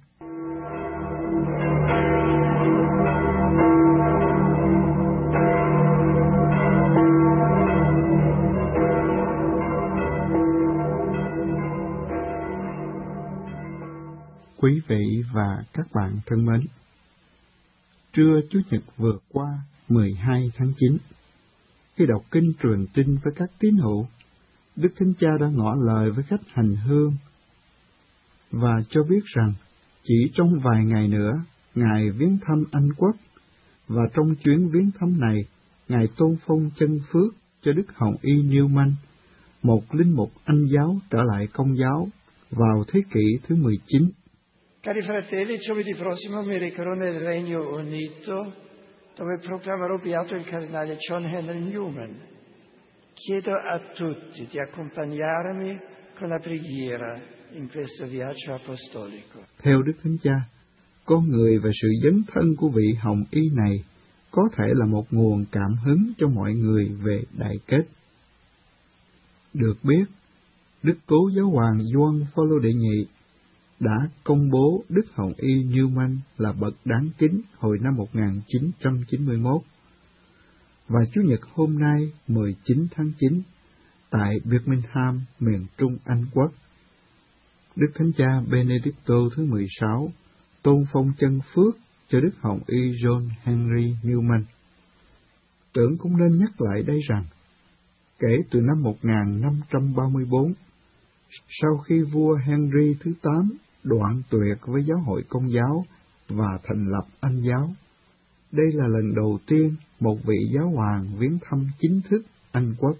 Quý vị và các bạn thân mến, trưa Chủ nhật vừa qua mười hai tháng chín, khi đọc kinh truyền tin với các tín hữu, Đức Thánh Cha đã ngỏ lời với khách hành hương và cho biết rằng chỉ trong vài ngày nữa Ngài viếng thăm Anh Quốc, và trong chuyến viếng thăm này, Ngài tôn phong chân phước cho Đức Hồng Y Newman, một linh mục Anh giáo trở lại Công giáo vào thế kỷ thứ mười chín. Cari fratelli, giovedì prossimo mi recherò nel Regno Unito, dove proclamerò beato il cardinale John Henry Newman. Chiedo a tutti di accompagnarmi con la preghiera in questo viaggio apostolico. Theo Đức Thánh Cha, con người và sự dấn thân của vị Hồng Y này có thể là một nguồn cảm hứng cho mọi người về đại kết. Được biết, Đức Cố Giáo hoàng Gioan Phaolô đệ nhị đã công bố Đức Hồng Y Newman là bậc đáng kính hồi năm một nghìn chín trăm chín mươi mốt. Và Chủ nhật hôm nay mười chín tháng chín, tại Birmingham, miền Trung Anh Quốc, Đức Thánh Cha Benedicto thứ mười sáu tôn phong chân phước cho Đức Hồng Y John Henry Newman. Tưởng cũng nên nhắc lại đây rằng, kể từ năm một nghìn năm trăm ba mươi tư, sau khi vua Henry thứ tám đoạn tuyệt với giáo hội Công giáo và thành lập Anh giáo, đây là lần đầu tiên một vị giáo hoàng viếng thăm chính thức Anh Quốc.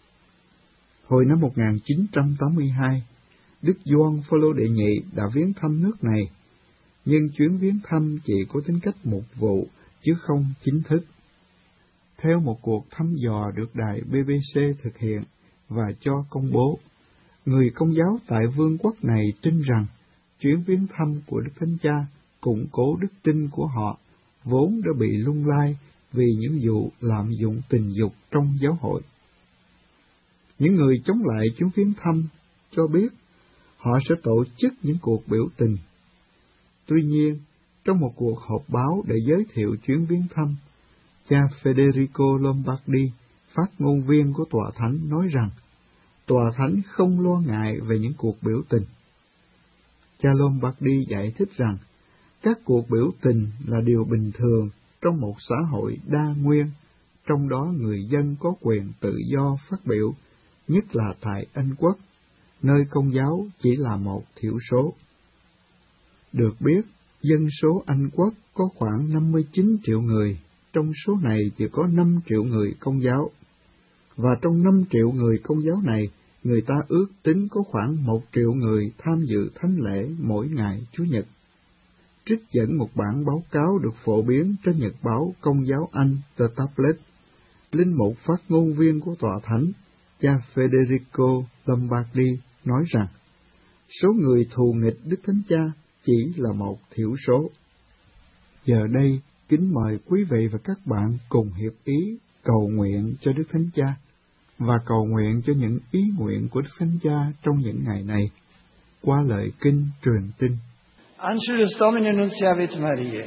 Hồi năm một nghìn chín trăm tám mươi hai, Đức Gioan Phaolô đệ nhị đã viếng thăm nước này, nhưng chuyến viếng thăm chỉ có tính cách mục vụ chứ không chính thức. Theo một cuộc thăm dò được đài B B C thực hiện và cho công bố, người Công giáo tại vương quốc này tin rằng chuyến viếng thăm của Đức Thánh Cha củng cố đức tin của họ, vốn đã bị lung lay vì những vụ lạm dụng tình dục trong giáo hội. Những người chống lại chuyến viếng thăm cho biết họ sẽ tổ chức những cuộc biểu tình. Tuy nhiên, trong một cuộc họp báo để giới thiệu chuyến viếng thăm, cha Federico Lombardi, phát ngôn viên của Tòa Thánh, nói rằng Tòa Thánh không lo ngại về những cuộc biểu tình. Cha Lombardi giải thích rằng các cuộc biểu tình là điều bình thường trong một xã hội đa nguyên, trong đó người dân có quyền tự do phát biểu, nhất là tại Anh Quốc, nơi Công giáo chỉ là một thiểu số. Được biết, dân số Anh Quốc có khoảng năm mươi chín triệu người, trong số này chỉ có năm triệu người Công giáo. Và trong năm triệu người Công giáo này, người ta ước tính có khoảng một triệu người tham dự thánh lễ mỗi ngày Chủ nhật. Trích dẫn một bản báo cáo được phổ biến trên nhật báo Công giáo Anh The Tablet, linh mục phát ngôn viên của Tòa Thánh, cha Federico Lombardi, nói rằng số người thù nghịch Đức Thánh Cha chỉ là một thiểu số. Giờ đây, kính mời quý vị và các bạn cùng hiệp ý cầu nguyện cho Đức Thánh Cha và cầu nguyện cho những ý nguyện của Đức Thánh Cha trong những ngày này, qua lời kinh truyền tin. Angelus Domini nunciavit Mariae.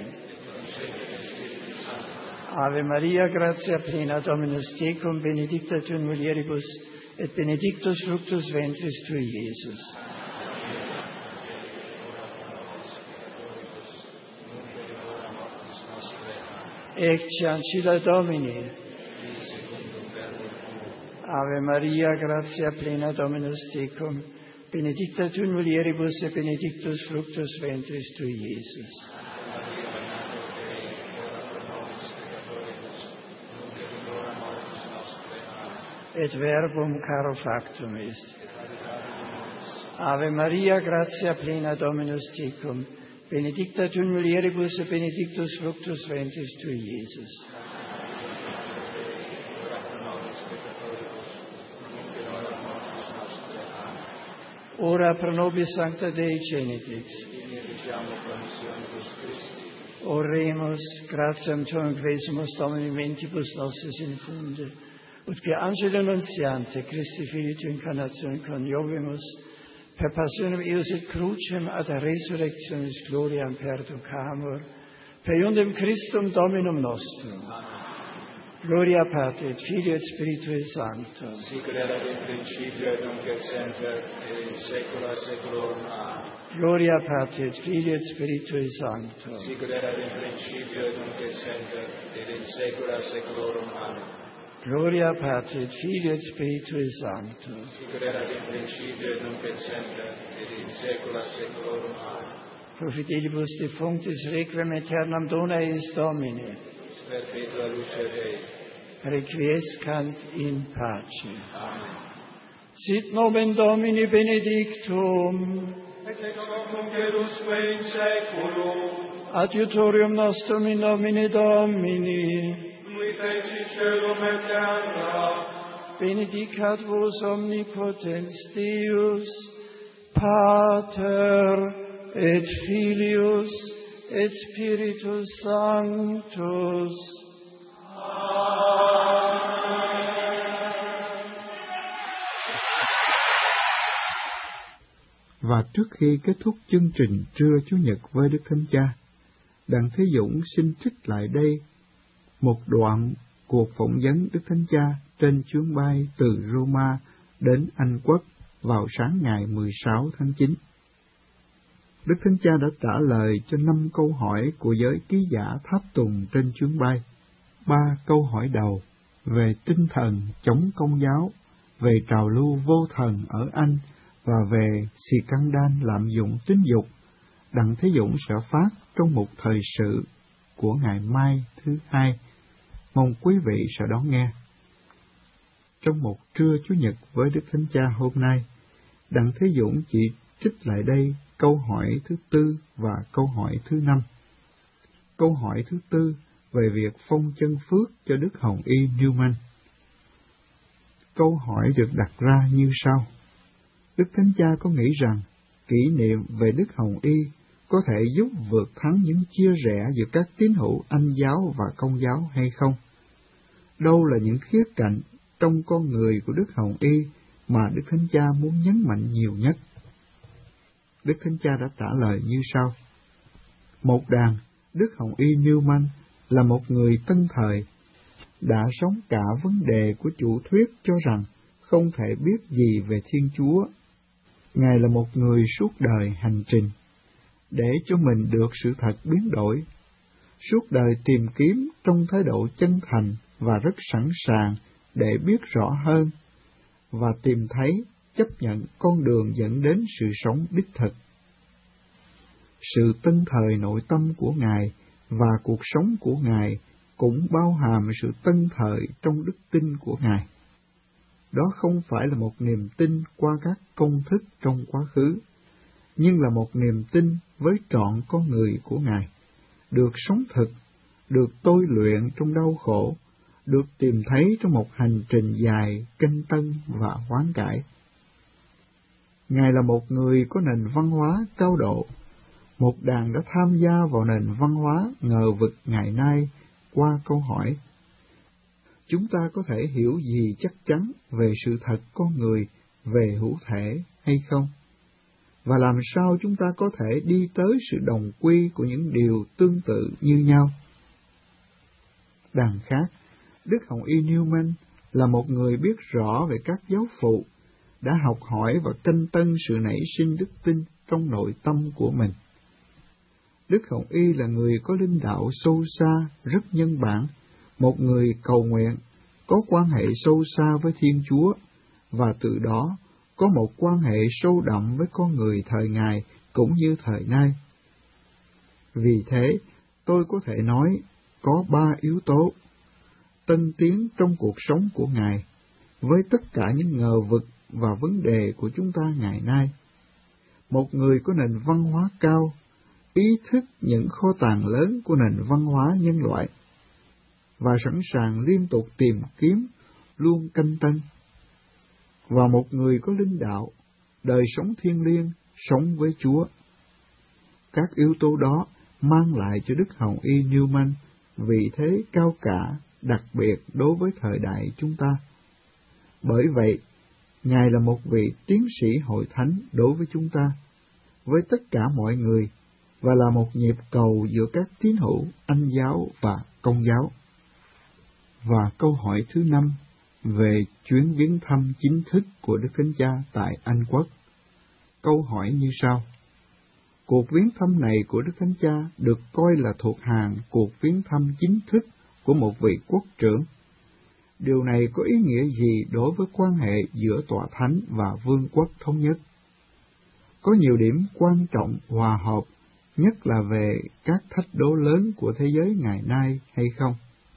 Ave Maria, gratia plena, Dominus tecum, benedicta tu in mulieribus, et benedictus fructus ventris tui, Iesus. Ecce ancilla Domini. Ave Maria, gratia plena, Dominus tecum, benedicta tu in mulieribus, et benedictus fructus ventris tui, Iesus. Et verbum caro factum est. Ave Maria, gratia plena, Dominus tecum, benedicta tu in mulieribus, et benedictus fructus ventris tui, Iesus. Ora pro nobis sancta Dei genitrix. Oremus, gratiam tuam quesimus Domini mentibus nostris infunde, ut per angelo nuntiante Christi Filii tu incarnatione coniovimus, per passionem eius et crucem ad resurrectionis gloriam perducamur, per iundem Christum Dominum nostrum. Gloria Patri et Filii et Spiritui Sancto. Sic erat in principio et nunc et semper et in saecula saeculorum. Amen. Gloria Patri et Filii et Spiritui Sancto. Sic erat in principio et nunc et semper et in saecula saeculorum. Amen. Gloria Patri et Filii et Spiritui Sancto. Sic erat in principio et nunc et semper et in saecula saeculorum. Amen. Pro fidelibus defunctis requiem aeternam dona eis Domini. Perpetua luce Dei. Requiescant in pace. Amen. Sit nomen Domini benedictum. Et ex hoc nunc et usque in saeculum. Adiutorium nostrum in nomine Domini. Qui feci celum et terra. Benedicat vos omnipotens Deus, Pater et Filius et Spiritus Sanctus. Và trước khi kết thúc chương trình trưa Chủ nhật với Đức Thánh Cha, Đặng Thế Dũng xin trích lại đây một đoạn cuộc phỏng vấn Đức Thánh Cha trên chuyến bay từ Roma đến Anh Quốc vào sáng ngày mười sáu tháng chín. Đức Thánh Cha đã trả lời cho năm câu hỏi của giới ký giả tháp tùng trên chuyến bay. Ba câu hỏi đầu về tinh thần chống Công giáo, về trào lưu vô thần ở Anh và về scandal lạm dụng tín dục, Đặng Thế Dũng sẽ phát trong một thời sự của ngày mai thứ hai. Mong quý vị sẽ đón nghe. Trong một trưa Chủ nhật với Đức Thánh Cha hôm nay, Đặng Thế Dũng chỉ trích lại đây câu hỏi thứ tư và câu hỏi thứ năm. Câu hỏi thứ tư về việc phong chân phước cho Đức Hồng Y Newman. Câu hỏi được đặt ra như sau: Đức Thánh Cha có nghĩ rằng kỷ niệm về Đức Hồng Y có thể giúp vượt thắng những chia rẽ giữa các tín hữu Anh giáo và Công giáo hay không? Đâu là những khía cạnh trong con người của Đức Hồng Y mà Đức Thánh Cha muốn nhấn mạnh nhiều nhất? Đức Thánh Cha đã trả lời như sau. Một đàn, Đức Hồng Y Newman là một người tân thời, đã sống cả vấn đề của chủ thuyết cho rằng không thể biết gì về Thiên Chúa. Ngài là một người suốt đời hành trình, để cho mình được sự thật biến đổi, suốt đời tìm kiếm trong thái độ chân thành và rất sẵn sàng để biết rõ hơn và tìm thấy, chấp nhận con đường dẫn đến sự sống đích thực. Sự tân thời nội tâm của Ngài và cuộc sống của Ngài cũng bao hàm sự tân thời trong đức tin của Ngài. Đó không phải là một niềm tin qua các công thức trong quá khứ, nhưng là một niềm tin với trọn con người của Ngài, được sống thực, được tôi luyện trong đau khổ, được tìm thấy trong một hành trình dài, canh tân và hoán cải. Ngài là một người có nền văn hóa cao độ, một đàn đã tham gia vào nền văn hóa ngờ vực ngày nay qua câu hỏi: chúng ta có thể hiểu gì chắc chắn về sự thật con người, về hữu thể hay không? Và làm sao chúng ta có thể đi tới sự đồng quy của những điều tương tự như nhau? Đằng khác, Đức Hồng Y Newman là một người biết rõ về các giáo phụ, đã học hỏi và canh tân sự nảy sinh đức tin trong nội tâm của mình. Đức Hồng Y là người có linh đạo sâu xa, rất nhân bản, một người cầu nguyện, có quan hệ sâu xa với Thiên Chúa, và từ đó có một quan hệ sâu đậm với con người thời Ngài cũng như thời nay. Vì thế, tôi có thể nói có ba yếu tố tân tiến trong cuộc sống của Ngài, với tất cả những ngờ vực và vấn đề của chúng ta ngày nay. Một người có nền văn hóa cao, ý thức những kho tàng lớn của nền văn hóa nhân loại, và sẵn sàng liên tục tìm kiếm, luôn canh tân. Và một người có linh đạo, đời sống thiêng liêng, sống với Chúa. Các yếu tố đó mang lại cho Đức Hồng Y Newman vị thế cao cả, đặc biệt đối với thời đại chúng ta. Bởi vậy, Ngài là một vị tiến sĩ hội thánh đối với chúng ta, với tất cả mọi người, và là một nhịp cầu giữa các tín hữu Anh giáo và Công giáo. Và câu hỏi thứ năm về chuyến viếng thăm chính thức của Đức Thánh Cha tại Anh Quốc. Câu hỏi như sau: cuộc viếng thăm này của Đức Thánh Cha được coi là thuộc hàng cuộc viếng thăm chính thức của một vị quốc trưởng. Điều này có ý nghĩa gì đối với quan hệ giữa Tọa Thánh và Vương quốc Thống nhất? Có nhiều điểm quan trọng hòa hợp, nhất là về các thách đố lớn của thế giới ngày nay hay không?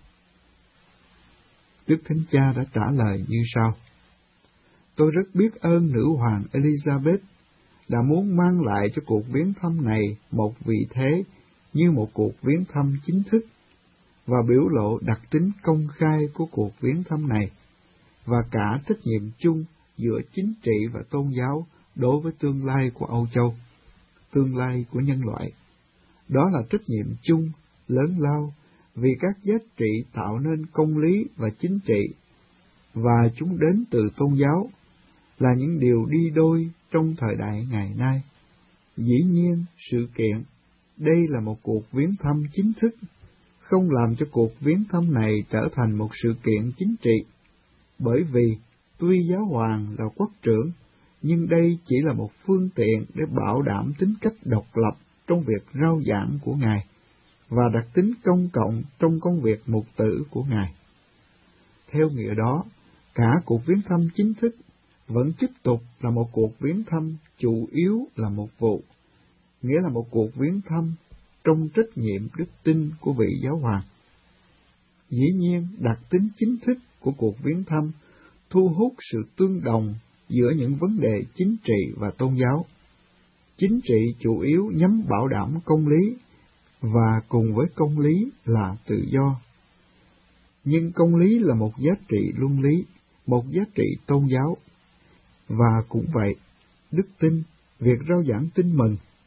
Đức Thánh Cha đã trả lời như sau: tôi rất biết ơn nữ hoàng Elizabeth đã muốn mang lại cho cuộc viếng thăm này một vị thế như một cuộc viếng thăm chính thức, và biểu lộ đặc tính công khai của cuộc viếng thăm này, và cả trách nhiệm chung giữa chính trị và tôn giáo đối với tương lai của Âu Châu, tương lai của nhân loại. Đó là trách nhiệm chung, lớn lao, vì các giá trị tạo nên công lý và chính trị, và chúng đến từ tôn giáo, là những điều đi đôi trong thời đại ngày nay. Dĩ nhiên, sự kiện, đây là một cuộc viếng thăm chính thức, không làm cho cuộc viếng thăm này trở thành một sự kiện chính trị, bởi vì tuy giáo hoàng là quốc trưởng, nhưng đây chỉ là một phương tiện để bảo đảm tính cách độc lập trong việc rao giảng của Ngài, và đặc tính công cộng trong công việc mục tử của Ngài. Theo nghĩa đó, cả cuộc viếng thăm chính thức vẫn tiếp tục là một cuộc viếng thăm chủ yếu là một vụ, nghĩa là một cuộc viếng thăm trong trách nhiệm đức tin của vị giáo hoàng. Dĩ nhiên, đặc tính chính thức của cuộc viếng thăm thu hút sự tương đồng giữa những vấn đề chính trị và tôn giáo. Chính trị chủ yếu nhằm bảo đảm công lý, và cùng với công lý là tự do. Nhưng công lý là một giá trị luân lý, một giá trị tôn giáo. Và cũng vậy, đức tin, việc rao giảng tin mừng,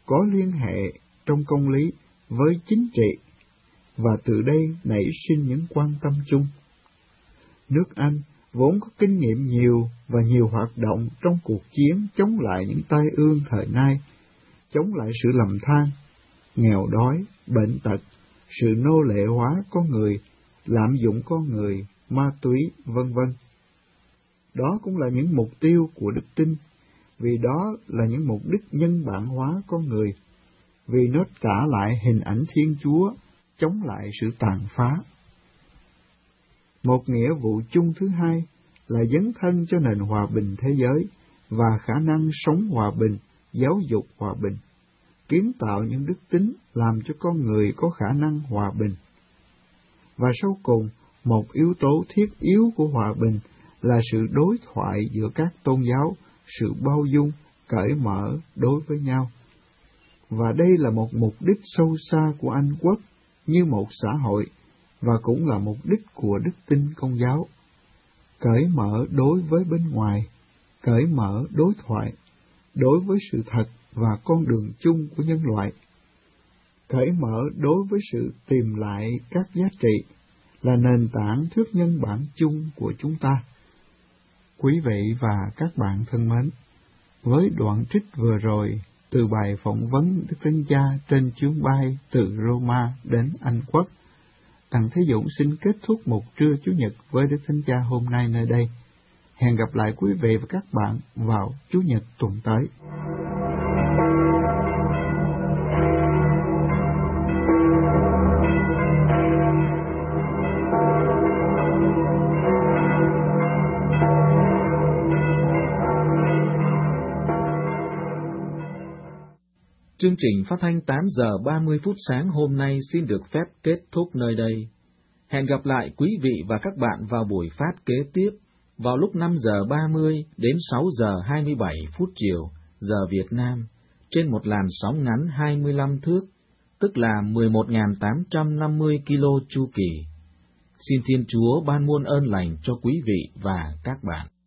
có liên hệ trong công lý với chính trị, và từ đây nảy sinh những quan tâm chung. Nước Anh vốn có kinh nghiệm nhiều và nhiều hoạt động trong cuộc chiến chống lại những tai ương thời nay, chống lại sự lầm than, nghèo đói, bệnh tật, sự nô lệ hóa con người, lạm dụng con người, ma túy, vân vân. Đó cũng là những mục tiêu của đức tin, vì đó là những mục đích nhân bản hóa con người, vì nó trả lại hình ảnh Thiên Chúa, chống lại sự tàn phá. Một nghĩa vụ chung thứ hai là dấn thân cho nền hòa bình thế giới và khả năng sống hòa bình, giáo dục hòa bình, kiến tạo những đức tính làm cho con người có khả năng hòa bình. Và sau cùng, một yếu tố thiết yếu của hòa bình là sự đối thoại giữa các tôn giáo, sự bao dung, cởi mở đối với nhau. Và đây là một mục đích sâu xa của Anh quốc như một xã hội, và cũng là mục đích của đức tin Công giáo. Cởi mở đối với bên ngoài, cởi mở đối thoại, đối với sự thật và con đường chung của nhân loại. Cởi mở đối với sự tìm lại các giá trị là nền tảng thuyết nhân bản chung của chúng ta. Quý vị và các bạn thân mến, với đoạn trích vừa rồi từ bài phỏng vấn Đức Thánh Cha trên chuyến bay từ Roma đến Anh quốc, Thằng Thế Dũng xin kết thúc một trưa Chủ nhật với Đức Thánh Cha hôm nay nơi đây. Hẹn gặp lại quý vị và các bạn vào Chủ nhật tuần tới. Chương trình phát thanh tám giờ ba mươi phút sáng hôm nay xin được phép kết thúc nơi đây. Hẹn gặp lại quý vị và các bạn vào buổi phát kế tiếp vào lúc năm giờ ba mươi đến sáu giờ hai mươi bảy phút chiều giờ Việt Nam trên một làn sóng ngắn hai mươi lăm thước, tức là mười một nghìn tám trăm năm mươi ki lô chu kỳ. Xin Thiên Chúa ban muôn ơn lành cho quý vị và các bạn.